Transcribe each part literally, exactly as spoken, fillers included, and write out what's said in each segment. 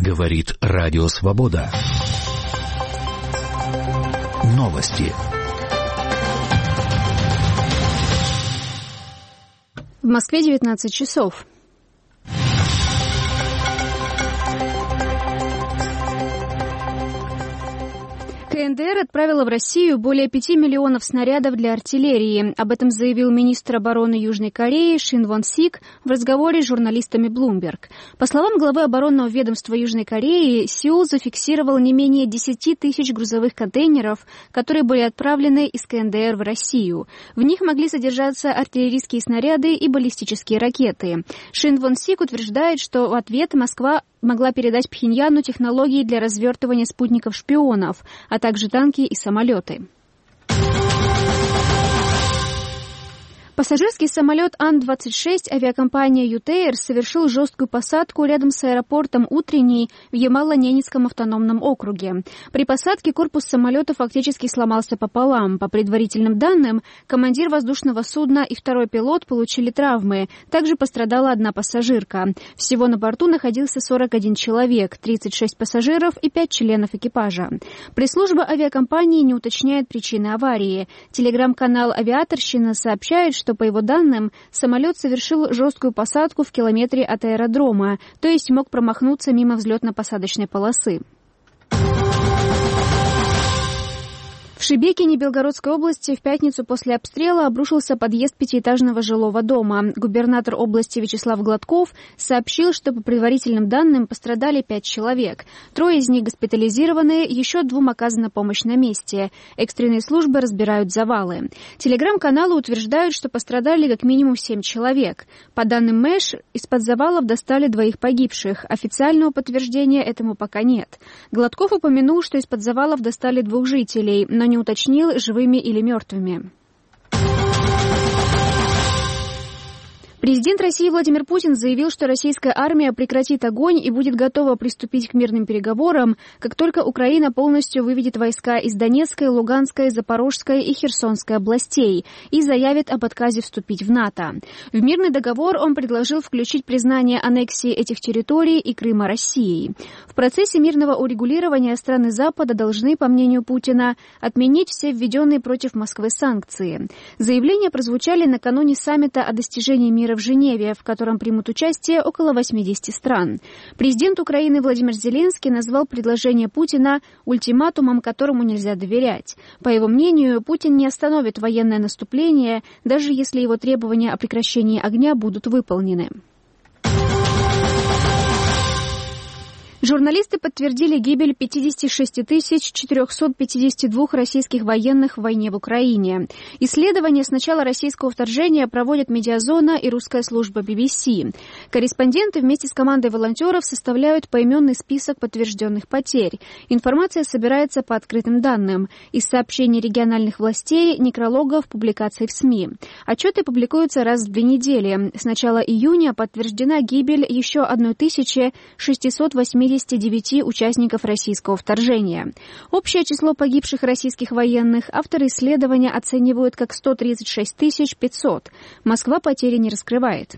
Говорит Радио Свобода. Новости. В Москве девятнадцать часов. КНДР отправила в Россию более пяти миллионов снарядов для артиллерии. Об этом заявил министр обороны Южной Кореи Шин Вон Сик в разговоре с журналистами Bloomberg. По словам главы оборонного ведомства Южной Кореи, Сеул зафиксировал не менее десяти тысяч грузовых контейнеров, которые были отправлены из КНДР в Россию. В них могли содержаться артиллерийские снаряды и баллистические ракеты. Шин Вон Сик утверждает, что в ответ Москва могла передать Пхеньяну технологии для развертывания спутников-шпионов, а также танки и самолеты. Пассажирский самолет Ан двадцать шесть авиакомпании ЮТЭЙР совершил жесткую посадку рядом с аэропортом Утренний в Ямало-Ненецком автономном округе. При посадке корпус самолета фактически сломался пополам. По предварительным данным, командир воздушного судна и второй пилот получили травмы. Также пострадала одна пассажирка. Всего на борту находился сорок один человек, тридцать шесть пассажиров и пять членов экипажа. Пресс-служба авиакомпании не уточняет причины аварии. Телеграм-канал «Авиаторщина» сообщает, что, по его данным, самолет совершил жесткую посадку в километре от аэродрома, то есть мог промахнуться мимо взлетно-посадочной полосы. В Шебекине Белгородской области в пятницу после обстрела обрушился подъезд пятиэтажного жилого дома. Губернатор области Вячеслав Гладков сообщил, что по предварительным данным пострадали пять человек. Трое из них госпитализированы, еще двум оказана помощь на месте. Экстренные службы разбирают завалы. Телеграм-каналы утверждают, что пострадали как минимум семь человек. По данным МЭШ, из-под завалов достали двоих погибших. Официального подтверждения этому пока нет. Гладков упомянул, что из-под завалов достали двух жителей, но не уточнил, живыми или мертвыми. Президент России Владимир Путин заявил, что российская армия прекратит огонь и будет готова приступить к мирным переговорам, как только Украина полностью выведет войска из Донецкой, Луганской, Запорожской и Херсонской областей и заявит об отказе вступить в НАТО. В мирный договор он предложил включить признание аннексии этих территорий и Крыма Россией. В процессе мирного урегулирования страны Запада должны, по мнению Путина, отменить все введенные против Москвы санкции. Заявления прозвучали накануне саммита о достижении мира в Женеве, в котором примут участие около восьмидесяти стран. Президент Украины Владимир Зеленский назвал предложение Путина ультиматумом, которому нельзя доверять. По его мнению, Путин не остановит военное наступление, даже если его требования о прекращении огня будут выполнены. Журналисты подтвердили гибель пятьдесят шесть тысяч четыреста пятьдесят два российских военных в войне в Украине. Исследование с начала российского вторжения проводят Медиазона и русская служба би би си. Корреспонденты вместе с командой волонтеров составляют поименный список подтвержденных потерь. Информация собирается по открытым данным. Из сообщений региональных властей, некрологов, публикаций в СМИ. Отчеты публикуются раз в две недели. С начала июня подтверждена гибель еще тысячи шестисот восьмидесяти девяти участников российского вторжения. Общее число погибших российских военных авторы исследования оценивают как сто тридцать шесть тысяч пятьсот. Москва потери не раскрывает.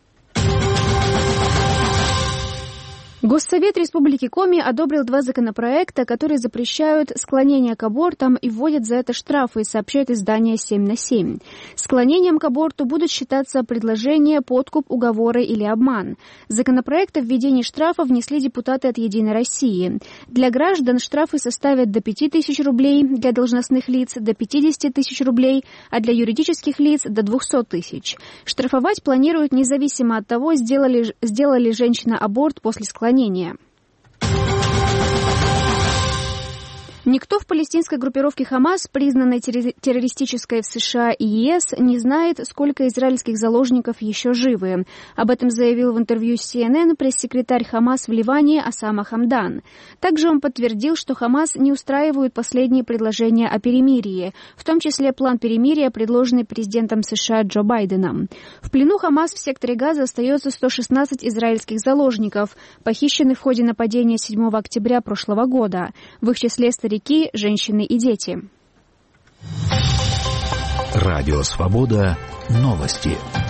Госсовет Республики Коми одобрил два законопроекта, которые запрещают склонение к абортам и вводят за это штрафы, сообщает издание семь на семь. Склонением к аборту будут считаться предложения, подкуп, уговоры или обман. Законопроект о введении штрафа внесли депутаты от «Единой России». Для граждан штрафы составят до пяти тысяч рублей, для должностных лиц до пятидесяти тысяч рублей, а для юридических лиц до двухсот тысяч. Штрафовать планируют независимо от того, сделали, сделала ли женщина аборт после склонения. Никто в палестинской группировке «Хамас», признанной террористической в США и ЕС, не знает, сколько израильских заложников еще живы. Об этом заявил в интервью с си эн эн пресс-секретарь «Хамас» в Ливане Осама Хамдан. Также он подтвердил, что «Хамас» не устраивают последние предложения о перемирии, в том числе план перемирия, предложенный президентом США Джо Байденом. В плену «Хамас» в секторе Газа остается сто шестнадцать израильских заложников, похищенных в ходе нападения седьмого октября прошлого года. В их числе старики, женщины и дети. Радио Свобода. Новости.